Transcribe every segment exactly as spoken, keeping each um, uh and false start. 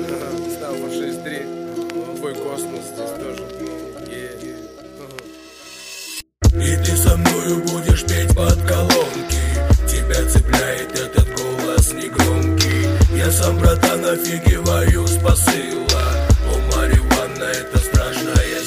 Станфорд шесть три, твой космос здесь тоже. И ты со мною будешь петь под колонки. Тебя цепляет этот голос негромкий. Я сам, братан, офигеваю с посыла. О, марихуана, это страшная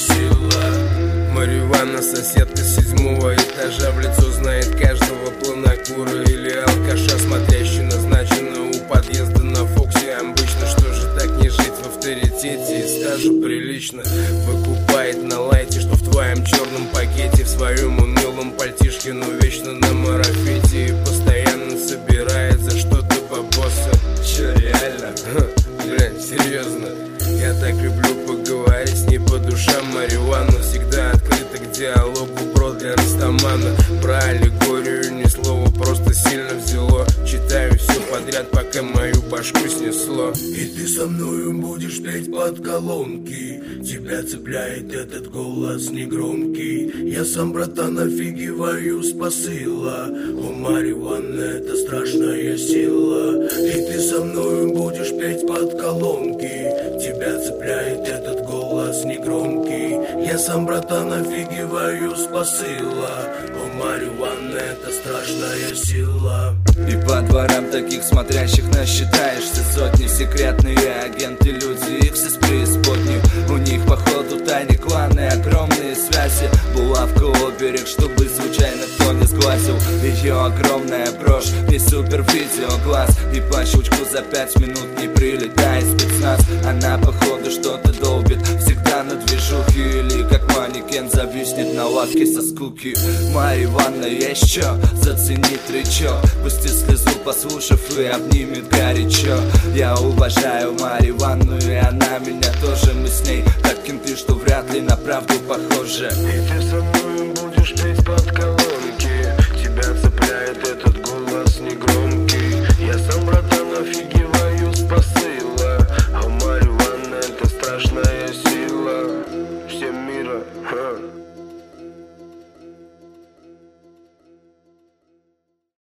сила. Марихуана, соседка с седьмого этажа, в лицо знает каждого планокура или алкаша, смотрящий назначенно у подъезда на Фоксе. Обычно, что же так не жить в авторитете и стажу прилично. Выкупает на лайте, что в твоем черном пакете, в своем унылом пальтишке, но вечно на марафете. И постоянно собирает за что-то бабосы. Че, реально? Бля, серьезно. Я так люблю поговорить с ней по душам. Марихуана всегда открыта к диалогу, бро, для растамана. Про аллегорию ни слова, просто сильно взяло. Читаю все подряд, пока мою башку снесло. И ты со мною будешь петь под колонки. Тебя цепляет этот голос негромкий. Я сам, братан, офигеваю с посыла. О, марихуана, это страшная сила. И ты со мною будешь петь под колонки. Тебя цепляет этот голос негромкий. Я сам, братан, офигеваю с посыла. О, марихуана, это страшная сила. И по дворам таких смотрящих насчитаешься сотни. Секретные агенты, люди, их из преисподней. У них походу тайник кланы, огромные связи. Булавка оберег, чтобы случайно кто не сглазил. Ее огромная брошь, не супер видеоглаз. И по щелчку за пять минут не прилетает спецназ. Она походу что-то долбит, всегда на движухе. Или как манекен зависнет на лавке со скуки. Марихуана есть чё, зацени тречок. Пусти слезу, послушав, и обнимет горячо. Я уважаю марихуану, и она меня тоже. Мы с ней так кенты, что вряд ли на правду похожи. И ты со мной будешь петь под колонки.